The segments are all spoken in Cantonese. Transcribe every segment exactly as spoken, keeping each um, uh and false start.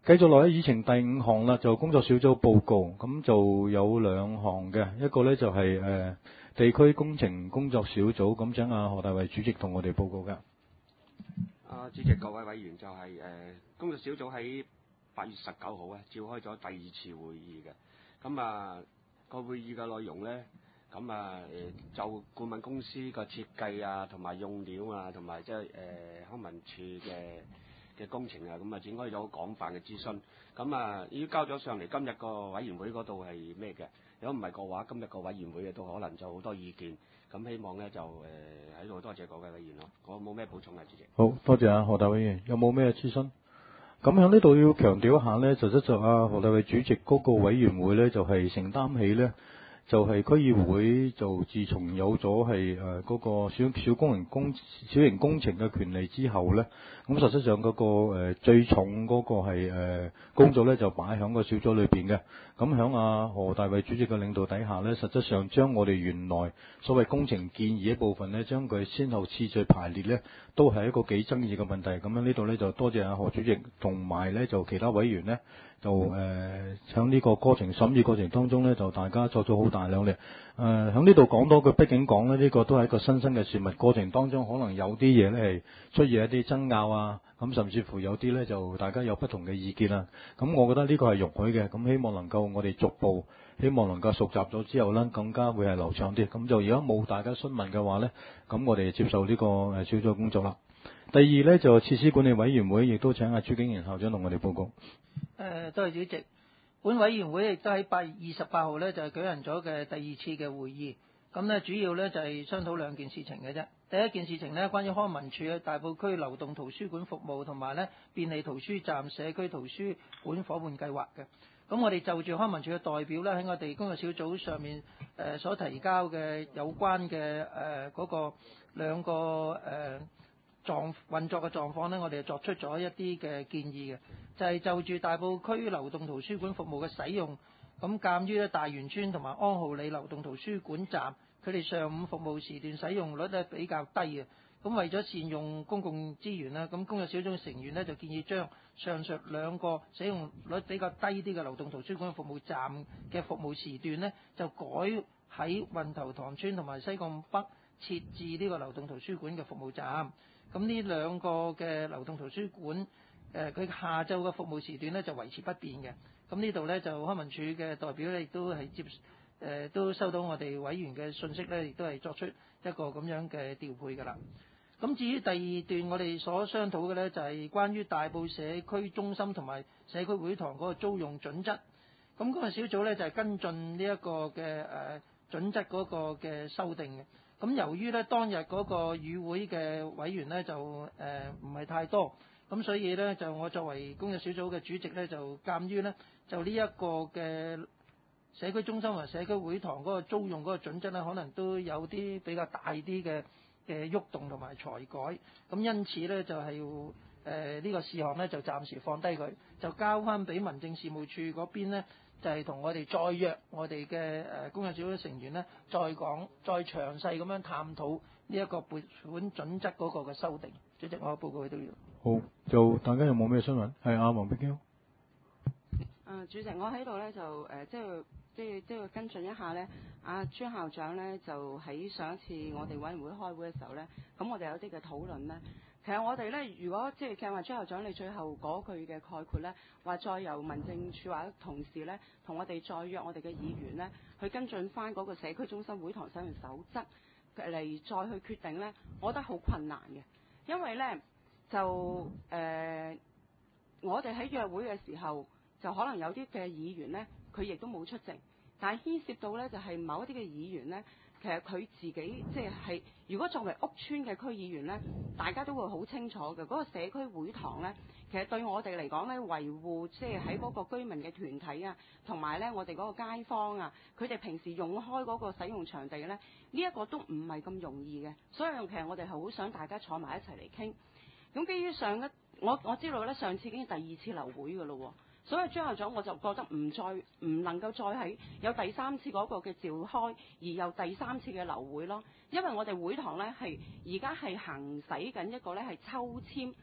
繼續落喺議程第五項啦，就工作小組報告，咁就有兩項嘅，一個呢就係、是、誒、呃、地區工程工作小組，咁請阿何大衛主席同我哋報告嘅。 啊，主席各位委員就係、是、誒、呃、工作小組喺八月十九號啊召開咗第二次會議嘅，咁啊個會議嘅內容呢，咁啊誒就顧問公司嘅設計啊，同埋用料啊，同埋即係誒康文署嘅嘅工程啊，咁啊展開咗廣泛嘅諮詢，咁啊已經交咗上嚟，今日個委員會嗰度係咩嘅？如果唔係嘅話，今日個委員會嘅都可能就好多意見，咁希望咧就誒喺度多謝各位委員咯，我冇咩補充啊，主席。 好多謝啊何大委員，有冇咩諮詢？咁喺呢度要強調一下咧，就即就啊何大衛主席嗰個委員會咧，就係、是、承擔起咧。就係區議會就自從有咗係誒嗰個小小工人工小型工程嘅權利之後咧，咁實際上嗰、那個、呃、最重嗰個係誒、呃、工作咧就擺喺個小組裏邊嘅。咁喺阿何大衛主席嘅領導底下咧，實際上將我哋原來所謂工程建議一部分咧，將佢先後次序排列咧，都係一個幾爭議嘅問題。咁樣呢度咧就多謝阿何主席同埋咧就其他委員咧。就誒喺呢個過程審議過程當中咧，就大家作咗好大量力。誒喺呢度講多句，畢竟講咧，呢、這個都係一個新生嘅事物。過程當中可能有啲嘢咧係出現一啲爭拗啊，咁甚至乎有啲咧就大家有不同嘅意見啊。咁我覺得呢個係容許嘅。咁希望能夠我哋逐步，希望能夠熟習咗之後咧，更加會係流暢啲。咁就如果冇大家詢問嘅話咧，咁我哋接受呢個誒小組工作啦。第二咧就設施管理委員會，亦都請阿朱景賢校長同我哋報告。 誒，多謝主席。本委員會亦都喺八月二十八號咧就係舉行咗嘅第二次嘅會議。咁呢主要呢就係商討兩件事情嘅啫。第一件事情呢，關於康文署嘅大埔區流動圖書館服務同埋呢便利圖書站社區圖書館伙伴計劃嘅。咁我哋就住康文署嘅代表呢，喺我哋工作小組上面誒所提交嘅有關嘅誒嗰個兩個誒。呃狀運作嘅狀況呢，我哋作出咗一啲嘅建議嘅，就係、是、就住大埔區流動圖書館服務嘅使用，咁鑑於咧大元村同埋安浩里流動圖書館站，佢哋上午服務時段使用率咧比較低嘅，咁為咗善用公共資源啦，咁工作小組成員呢，就建議將上述兩個使用率比較低啲嘅流動圖書館服務站嘅服務時段呢，就改喺運頭塘村同埋西貢北設置呢個流動圖書館嘅服務站。咁呢兩個嘅流動圖書館，誒佢下晝嘅服務時段咧就維持不變嘅。咁呢度咧就康文署嘅代表咧亦都係接誒、呃、都收到我哋委員嘅信息咧，亦都係作出一個咁樣嘅調配㗎啦。咁至於第二段我哋所商討嘅咧就係、是、關於大埔社區中心同埋社區會堂嗰個租用準則。咁嗰個小組咧就係、是、跟進呢一個嘅誒、呃、準則嗰個嘅修訂嘅。咁由於咧當日嗰個與會嘅委員咧就誒唔係太多，咁所以咧就我作為工作小組嘅主席咧就鑑於咧就呢一個嘅社區中心和社區會堂嗰個租用嗰個準則咧，可能都有啲比較大啲嘅嘅喐動同埋裁改，咁因此咧就係要誒呢個事項咧就暫時放低佢，就交翻俾民政事務處嗰邊咧。就係同我哋再約我哋嘅誒工作小組成員咧，再講再詳細咁樣探討呢一個撥款準則嗰個嘅修訂。主席，我報告佢都要。 好，就大家有冇咩詢問？係阿黃碧嬌。 誒，主席，我喺度咧就誒、呃，即係即係即係跟進一下咧。阿、啊、朱校長咧就喺上一次我哋委員會開會嘅時候咧，咁我哋有啲嘅討論咧。其實我哋咧，如果即係計劃朱校長你最後嗰句嘅概括咧，話再由民政處或者同事咧，同我哋再約我哋嘅議員咧，去跟進翻嗰個社區中心會堂使用守則嚟再去決定咧，我覺得好困難嘅，因為咧就誒、呃，我哋喺約會嘅時候，就可能有啲嘅議員咧，佢亦都冇出席，但係牽涉到咧就係、是、某一啲嘅議員咧。其實佢自己即係，如果作為屋邨嘅區議員呢，大家都會好清楚嘅。嗰、那個社區會堂呢，其實對我哋嚟講呢，維護即係喺嗰個居民嘅團體啊，同埋呢我哋嗰個街坊啊，佢哋平時用開嗰個使用場地呢，呢、這、一個都唔係咁容易嘅。所以其實我哋係好想大家坐埋一齊嚟傾。咁基於上一，我我知道呢，上次已經係第二次流會㗎咯喎。所以張校長我就覺得唔再唔能夠再喺有第三次嗰個嘅召開，而有第三次嘅流會咯。因為我哋會堂呢係而家係行使緊一個呢係抽籤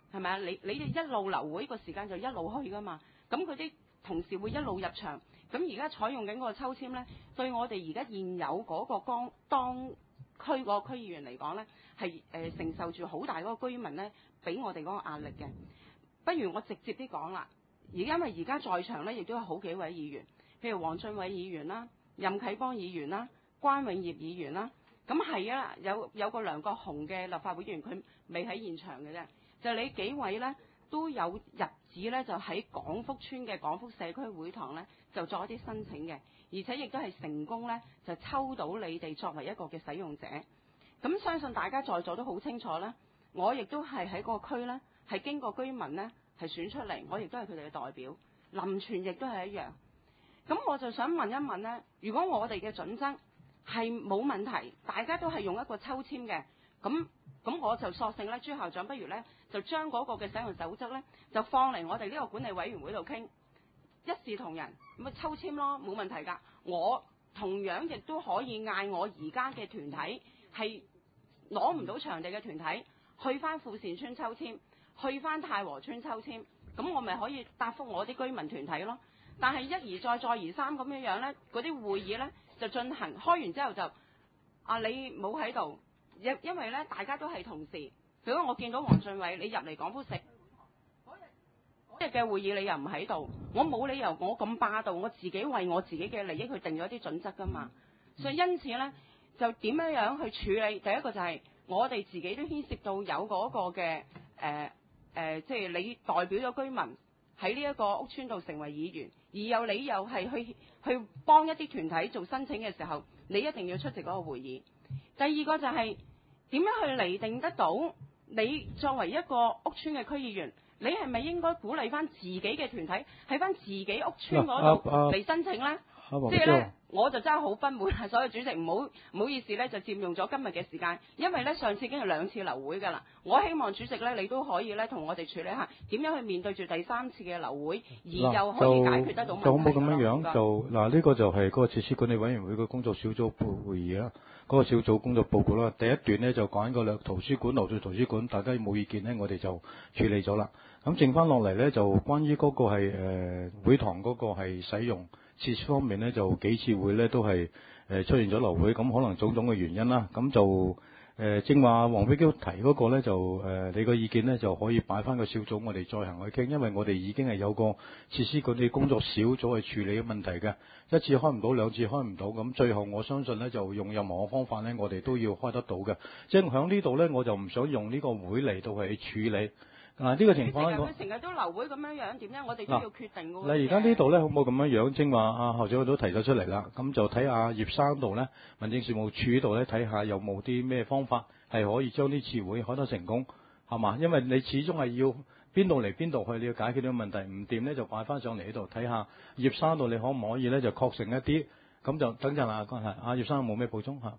係咪啊？你你哋一路流會個時間就一路去㗎嘛，咁佢啲同事會一路入場。咁而家採用緊個抽籤呢，對我哋而家現有嗰個當當區嗰個區議員嚟講呢，係誒、呃、承受住好大嗰個居民呢俾我哋嗰個壓力嘅。不如我直接啲講啦，而因為而家在場呢，亦都有好幾位議員，譬如黃俊偉議員啦、任啟邦議員啦、關永業議員啦，咁係啊，有有個梁國雄嘅立法會議員，佢未喺現場嘅啫。就你幾位呢，都有日子呢，就喺廣福村嘅廣福社區會堂呢，就作一啲申請嘅，而且亦都係成功呢，就抽到你哋作為一個嘅使用者。咁相信大家在座都好清楚啦，我亦都係喺嗰個區呢，係經過居民呢，係選出嚟，我亦都係佢哋嘅代表。林全亦都係一樣。咁我就想問一問呢，如果我哋嘅準則係冇問題，大家都係用一個抽籤嘅，咁咁我就索性呢，朱校長不如呢，就將嗰個嘅使用守則呢，就放嚟我哋呢個管理委員會度傾，一視同仁，咁咪抽籤咯，冇問題㗎。我同樣亦都可以嗌我而家嘅團體係攞唔到場地嘅團體去翻富善村抽籤，去翻太和村抽籤，咁我咪可以答覆我啲居民團體咯。但係一而再再而三咁樣樣呢，嗰啲會議呢就進行，開完之後就啊你冇喺度，因因為呢大家都係同事。如果我見到黃俊偉你入嚟廣福食嗰日嘅會議，你又唔喺度，我冇理由我咁霸道，我自己為我自己嘅利益去定咗啲準則㗎嘛。所以因此呢，就點樣樣去處理？第一個就係我哋自己都牽涉到有嗰個嘅誒誒，即係你代表咗居民喺呢一個屋邨度成為議員，而又你又係去去幫一啲團體做申請嘅時候，你一定要出席嗰個會議。第二個就係點樣去釐定得到你作為一個屋邨嘅區議員，你係咪應該鼓勵翻自己嘅團體喺翻自己屋邨嗰度嚟申請呢？即係呢，我就真係好不滿啊！所以主席唔好唔好意思呢，就佔用咗今日嘅時間，因為呢，上次已經係兩次流會㗎啦。我希望主席呢，你都可以呢，同我哋處理下點樣去面對住第三次嘅流會，而又可以解決得到問題。 就好冇咁樣樣，就嗱呢個就係嗰個設施管理委員會嘅工作小組會議啦。嗰、那個小組工作報告啦，第一段呢，就講緊個兩圖書館流動圖書館，大家冇意見呢，我哋就處理咗啦。咁剩翻落嚟呢，就關於嗰個係誒、呃、會堂嗰個係使用設施方面呢，就幾次會呢都係誒、呃、出現咗流會，咁可能種種嘅原因啦。咁就誒正話黃飛嬌提嗰個呢，就誒、呃、你個意見呢，就可以擺翻個小組，我哋再行去傾，因為我哋已經係有個設施管理工作小組去處理嘅問題嘅。一次開唔到，兩次開唔到，咁最後我相信呢，就用任何嘅方法呢，我哋都要開得到嘅。即係喺呢度呢，我就唔想用呢個會嚟到去處理。嗱、啊、呢、這個情況咧， 佢成日都流會咁樣樣，點樣我哋都要決定㗎喎。 嗱而家呢度咧，好冇咁樣樣，正話啊校長都提咗出嚟啦。咁就睇下葉生度咧，民政事務處呢度咧，睇下有冇啲咩方法係可以將呢次會開得成功，係嘛？因為你始終係要邊度嚟邊度去，你要解決呢個問題，唔掂咧就擺翻上嚟呢度睇下葉生度，你可唔可以咧就確成一啲？咁就等陣啊，係阿葉生有冇咩補充嚇？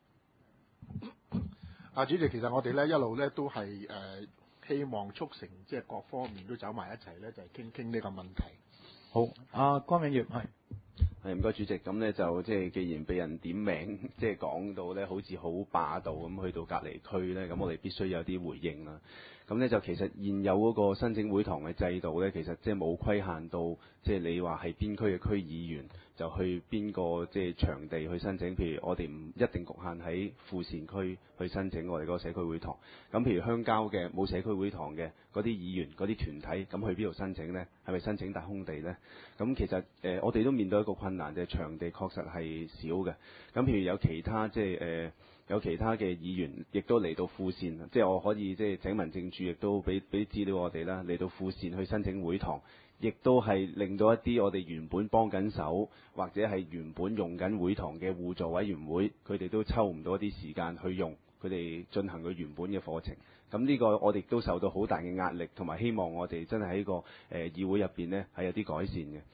啊主席，其實我哋咧一路咧都係誒。呃希望促成即係各方面都走埋一齊咧，就係傾傾呢個問題。 好，阿關永業係係唔該主席，咁咧就即係既然被人點名，即係講到咧好似好霸道咁，去到隔離區咧，咁我哋必須有啲回應啦。咁咧就其實現有嗰個申請會堂嘅制度咧，其實即係冇規限到，即係你話係邊區嘅區議員就去邊個即係場地去申請。譬如我哋唔一定局限喺富善區去申請我哋嗰個社區會堂。咁譬如鄉郊嘅冇社區會堂嘅嗰啲議員嗰啲團體，咁去邊度申請呢？係咪申請大空地呢？咁其實誒、呃、我哋都面對一個困難，就係、是、場地確實係少嘅。咁譬如有其他即係誒。呃有其他嘅議員亦都嚟到富善，即係我可以即係請民政處亦都俾俾資料我哋啦，嚟到富善去申請會堂，亦都係令到一啲我哋原本幫緊手或者係原本用緊會堂嘅互助委員會，佢哋都抽唔到一啲時間去用佢哋進行佢原本嘅課程。咁呢個我哋都受到好大嘅壓力，同埋希望我哋真係喺個誒議會入邊呢係有啲改善嘅。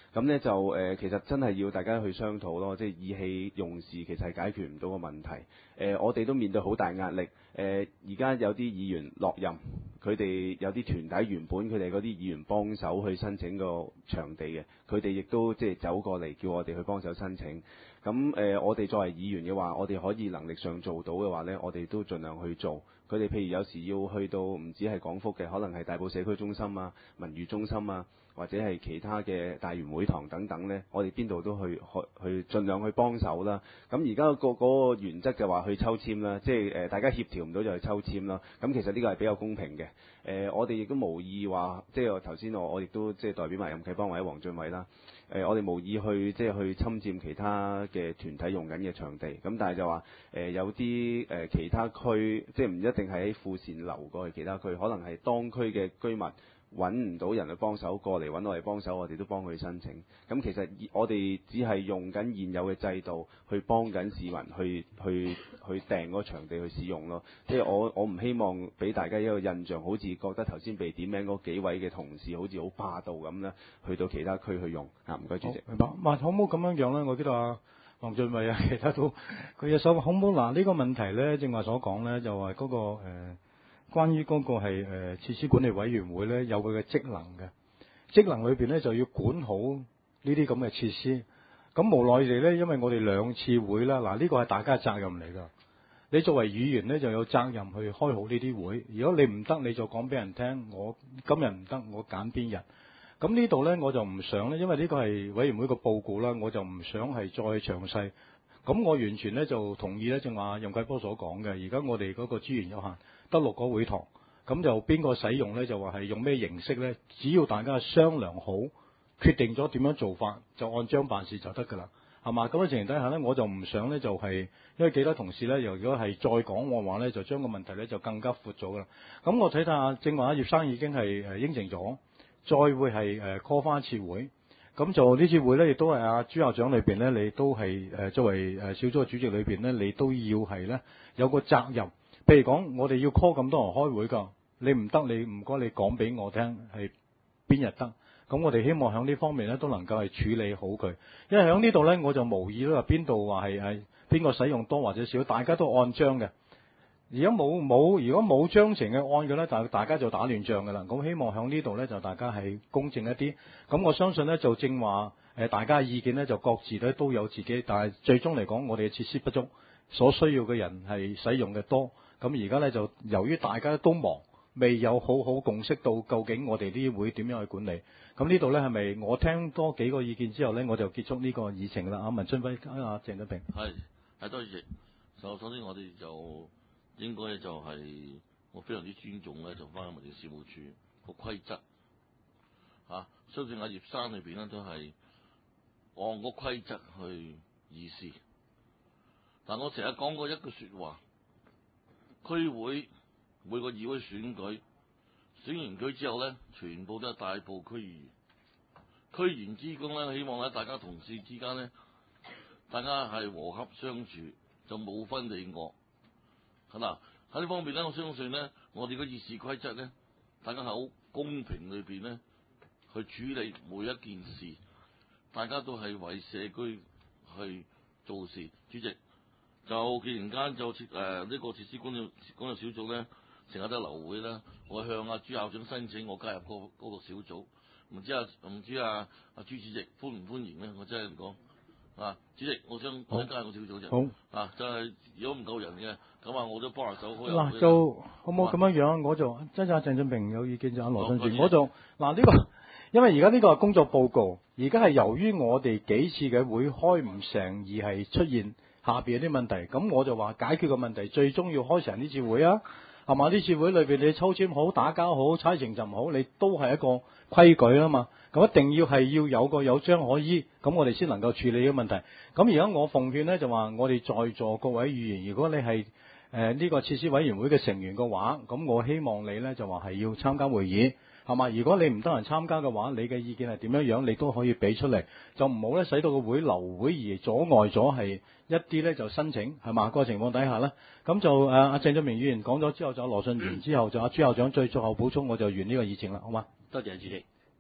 咁呢就誒、呃，其實真係要大家去商討咯，即係意氣用事，其實係解決唔到個問題。誒、呃，我哋都面對好大壓力。誒、呃，而家有啲議員落任，佢哋有啲團體原本佢哋嗰啲議員幫手去申請個場地嘅，佢哋亦都即係走過嚟叫我哋去幫手申請。咁誒、呃，我哋作為議員嘅話，我哋可以能力上做到嘅話呢，我哋都盡量去做。佢哋譬如有時要去到唔止係廣福嘅，可能係大埔社區中心啊、文娛中心啊，或者係其他嘅大元會堂等等呢，我哋邊度都去去去盡量去幫手啦。咁而家個嗰個原則就話去抽籤啦，即係誒大家協調唔到就去抽籤啦。咁其實呢個係比較公平嘅。誒、呃，我哋亦都無意話，即係頭先我我亦都即係代表埋任啟邦或者黃俊偉啦。誒、呃，我哋無意去即係去侵佔其他嘅團體用緊嘅場地，咁但係就話誒、呃、有啲誒、呃、其他區，即係唔一定係喺富善流過去其他區，可能係當區嘅居民揾唔到人去幫手，過嚟揾我哋幫手，我哋都幫佢申請。咁其實我哋只係用緊現有嘅制度去幫緊市民去去去訂嗰個場地去使用咯。即係我我唔希望俾大家一個印象，好似覺得頭先被點名嗰幾位嘅同事好似好霸道咁咧，去到其他區去用。啊，唔該主席。 明白。唔係可唔可以咁樣樣咧？我知道啊，黃俊偉啊，其他都佢有所可唔可以嗱呢個問題咧，正話所講咧，就話嗰、嗰個誒、呃、關於嗰個係誒設施管理委員會咧，有佢嘅職能嘅職能裏邊咧，就要管好呢啲咁嘅設施。咁無奈地咧，因為我哋兩次會啦，嗱、這、呢個係大家嘅責任嚟㗎。你作為議員咧，就有責任去開好呢啲會。如果你唔得，你就講俾人聽，我今日唔得，我揀邊日。咁呢度呢，我就唔想呢，因為呢個係委員會個報告啦，我就唔想係再詳細。咁我完全呢就同意呢，正話任啟波所講嘅。而家我哋嗰個資源有限，得六個會堂，咁就邊個使用呢？就話係用咩形式呢？只要大家商量好，決定咗點樣做法，就按章辦事就得㗎啦，係嘛？咁嘅情形底下呢，我就唔想呢，就係、是、因為幾多同事呢，又如果係再講嘅話呢，就將個問題呢就更加闊咗㗎啦。咁我睇下正話葉生已經係誒應承咗。再會係誒 call 翻一次會，咁就呢次會咧，亦都係阿朱校長裏邊咧，你都係誒作為誒小組嘅主席裏邊咧，你都要係咧有個責任。譬如講，我哋要 call 咁多人開會㗎，你唔得，你唔該你講俾我聽係邊日得。咁我哋希望喺呢方面咧都能夠係處理好佢，因為喺呢度咧我就無意都話邊度話係係邊個使用多或者少，大家都按章嘅。而家冇冇，如果冇章程嘅案嘅咧，就大家就打亂仗㗎啦。咁希望喺呢度咧，就大家係公正一啲。咁我相信咧，就正話誒，大家嘅意見咧，就各自咧都有自己，但係最終嚟講，我哋嘅設施不足，所需要嘅人係使用嘅多。咁而家咧就由於大家都忙，未有好好共識到究竟我哋啲會點樣去管理。咁呢度咧係咪我聽多幾個意見之後咧，我就結束呢個議程啦？阿文春輝、阿鄭德平， 係係多謝。首首先我哋就。應該就係我非常之尊重咧，就翻去民政事務處個規則嚇，相信阿葉生裏邊咧都係按個規則去議事。但我成日講過一句説話，區會每個議會選舉選完舉之後咧，全部都係大埔區議員，區員之工咧，希望咧大家同事之間咧，大家係和洽相處，就冇分你我。嗱喺呢方面咧，我相信咧，我哋嘅議事規則咧，大家係好公平裏邊咧去處理每一件事，大家都係為社區去做事。主席，就既然間就設誒呢個設施管理管理小組咧，成日都流會啦，我向阿朱校長申請我加入嗰嗰個小組，唔知啊唔知啊阿朱主席歡唔歡迎咧？我真係唔講。啊，主席，我想我加入個小組啫。好啊，就係如果唔夠人嘅，咁啊，我都幫下手。 嗱，就好唔好咁樣樣？我就即係阿鄭俊平有意見就阿羅俊賢，我就嗱呢個，因為而家呢個係工作報告，而家係由於我哋幾次嘅會開唔成，而係出現下邊有啲問題，咁我就話解決個問題最終要開成呢次會啊，係嘛？呢次會裏邊你抽籤好、打交好、猜成就唔好，你都係一個規矩啊嘛。咁一定要係要有個有章可依，咁我哋先能夠處理呢個問題。咁而家我奉勸呢，就話我哋在座各位議員，如果你係誒呢個設施委員會嘅成員嘅話，咁我希望你呢就話係要參加會議，係嘛？如果你唔得閒參加嘅話，你嘅意見係點樣樣，你都可以俾出嚟，就唔好咧使到個會流會而阻礙咗係一啲咧就申請係嘛？個情況底下呢，咁就誒阿鄭俊明議員講咗之後，就羅信源之後就阿朱校長最最後補充，我就完呢個議程啦，好嘛？ 多謝主席。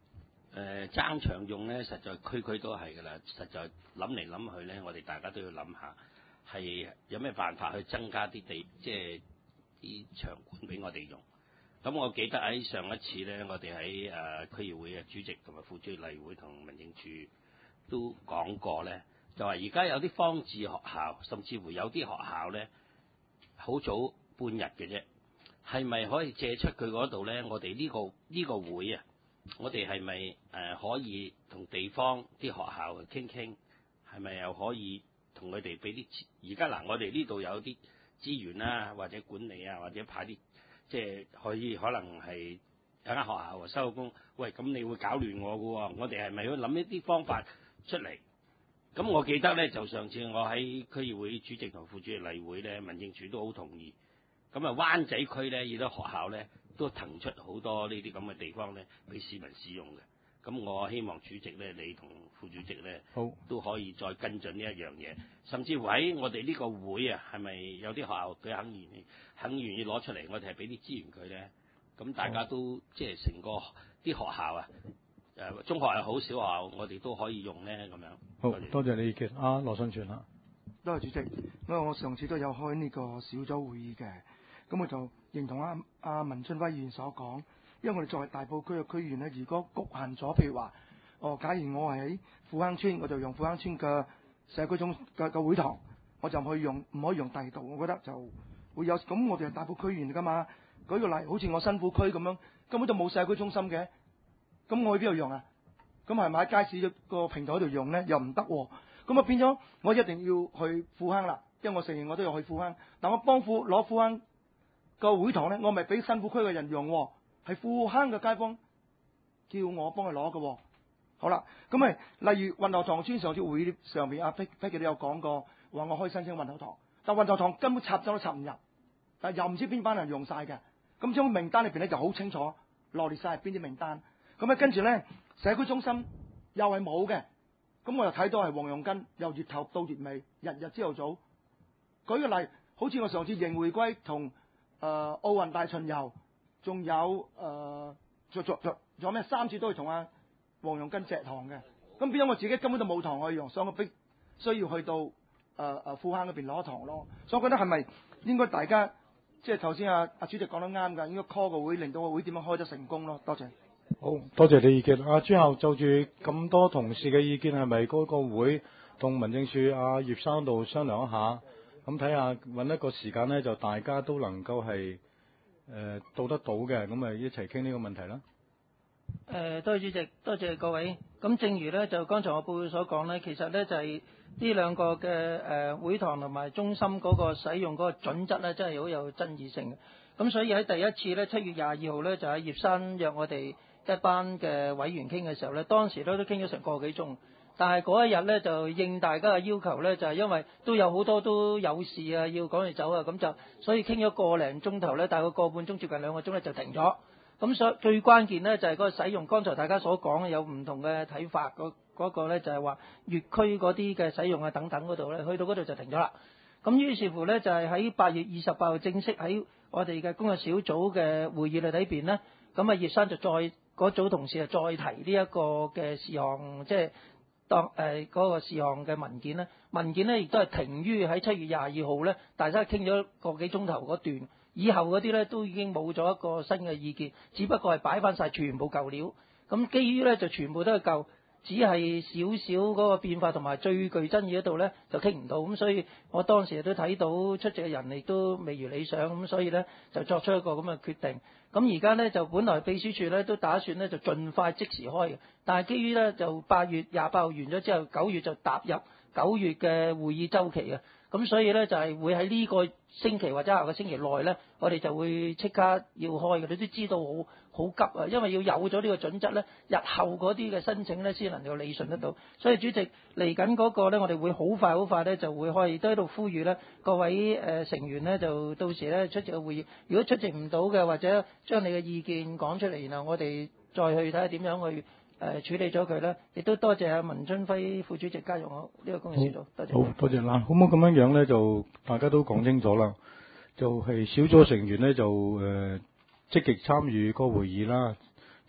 誒爭場用咧，實在區區都係㗎啦。實在諗嚟諗去咧，我哋大家都要諗下，係有咩辦法去增加啲地，即係啲場館俾我哋用。咁我記得喺上一次咧，我哋喺誒區議會嘅主席同埋副主席例會同民政處都講過咧，就話而家有啲方志學校，甚至乎有啲學校咧，好早半日嘅啫，係咪可以借出佢嗰度咧？我哋呢個呢個會啊，我哋係咪誒可以同地方啲學校傾傾，係咪又可以同佢哋俾啲？而家嗱，我哋呢度有啲資源啦，或者管理啊，或者派啲。即係可以可能係有間學校收工，喂，咁你會搞亂我㗎喎，我哋係咪要諗一啲方法出嚟？咁我記得咧，就上次我喺區議會主席同副主席例會咧，民政處都好同意。咁啊，灣仔區咧，亦都學校咧都騰出好多呢啲咁嘅地方咧，俾市民使用嘅。咁我希望主席咧，你同副主席咧， 好都可以再跟進呢一樣嘢，甚至乎喺我哋呢個會啊，係咪有啲學校佢肯願意肯願意攞出嚟，我哋係俾啲資源佢咧？咁大家都即係成個啲學校啊，誒中學又好，小學校我哋都可以用咧咁樣。 好，多謝你意見。啊，羅信全啊， 多謝主席。因為我上次都有開呢個小組會議嘅，咁我就認同阿阿文俊輝議員所講。因為我哋作為大埔區嘅區議員咧，如果局限咗，譬如話，哦，假如我係喺富坑村，我就用富坑村嘅社區中嘅嘅會堂，我就唔可以用，唔可以用第二度。我覺得就會有咁，我哋係大埔區議員㗎嘛。舉個例，好似我新富區咁樣，根本就冇社區中心嘅，咁我去邊度用啊？咁係咪喺街市個平台度用咧？又唔得喎。咁啊變咗，我一定要去富坑啦，因為我承認我都要去富坑。但我幫富攞富坑個會堂咧，我咪俾新富區嘅人用喎。係富坑嘅街坊叫我幫佢攞嘅，好啦，咁咪例如運頭塘村上次會議上面阿 Peggy 都有講過，話我可以申請運頭塘，但運頭塘根本插針都插唔入，但又唔知邊班人用晒嘅，咁將名單裏邊咧就好清楚羅列晒係邊啲名單，咁咧跟住咧社區中心又係冇嘅，咁我又睇到係黃楊根由月頭到月尾，日日朝頭早。舉個例，好似我上次迎回歸同誒奧運大巡遊。仲有誒，仲仲仲有咩？三次都係同阿黃楊根石堂嘅，咁變咗我自己根本就冇堂可以用，所以我必須要去到誒誒、呃、富坑嗰邊攞堂咯。所以我覺得係咪應該大家即係頭先阿阿主席講得啱㗎，應該 call 個會，令到個會點樣開得成功咯。多謝。 好多謝你意見。阿朱校就住咁多同事嘅意見，係咪嗰個會同民政處阿葉生度商量一下，咁睇下揾一個時間咧，就大家都能夠係。誒、呃、到得到嘅，咁咪一齊傾呢個問題啦。 誒、呃，多謝主席，多謝各位。咁正如咧，就剛才我報告所講咧，其實咧就係呢兩個嘅誒、呃、會堂同埋中心嗰個使用嗰個準則咧，真係好有爭議性嘅。咁所以喺第一次咧，七月廿二號咧，就喺葉生約我哋一班嘅委員傾嘅時候咧，當時咧都傾咗成個幾鐘。但係嗰一日咧就應大家嘅要求咧，就係、是、因為都有好多都有事啊，要趕住走啊，咁就所以傾咗個零鐘頭咧，大概個半鐘接近兩個鐘咧就停咗。咁所以最關鍵咧就係、是、嗰個使用，剛才大家所講有唔同嘅睇法，嗰、那個咧就係話粵區嗰啲嘅使用啊等等嗰度咧，去到嗰度就停咗啦。咁於是乎咧就係喺八月二十八號正式喺我哋嘅工作小組嘅會議裏邊咧，咁啊葉生就再嗰組同事啊再提呢一個嘅事項，即係。當誒嗰、呃那個事項嘅文件咧，文件咧亦都係停於喺七月廿二號咧，大家傾咗個幾鐘頭嗰段，以後嗰啲咧都已經冇咗一個新嘅意見，只不過係擺翻晒全部舊料，咁基於咧就全部都係舊，只係少少嗰個變化同埋最具爭議嗰度咧就傾唔到，咁所以我當時都睇到出席嘅人亦都未如理想，咁所以咧就作出一個咁嘅決定。咁而家咧就本來秘書處咧都打算咧就盡快即時開嘅，但係基於咧就八月廿八號完咗之後，九月就踏入九月嘅會議週期啊，咁所以咧就係會喺呢個星期或者下個星期內咧，我哋就會即刻要開嘅。你都知道好好急啊，因為要有咗呢個準則咧，日後嗰啲嘅申請咧先能夠理順得到。所以主席嚟緊嗰個咧，我哋會好快好快咧就會開，亦都喺度呼籲咧各位誒、呃、成員咧就到時咧出席嘅會議，如果出席唔到嘅或者將你嘅意見講出嚟，然後我哋再去睇下點樣去誒、呃、處理咗佢咧。亦都多謝阿文春輝副主席加入我呢個工作小組，多謝。 好，多謝啦。好唔好咁樣樣咧？就大家都講清楚啦。就係、是、小組成員咧就誒、呃、積極參與個會議啦。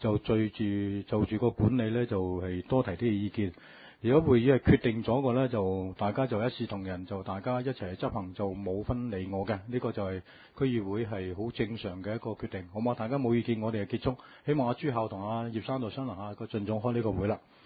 就對住就住個管理咧，就係、是、多提啲意見。如果會議係決定咗個咧，就大家就一視同仁，就大家一齊執行，就冇分你我嘅。呢、這個就係區議會係好正常嘅一個決定，好嘛？大家冇意見，我哋就結束。希望阿朱孝同阿葉生度商量下，個盡早開呢個會啦。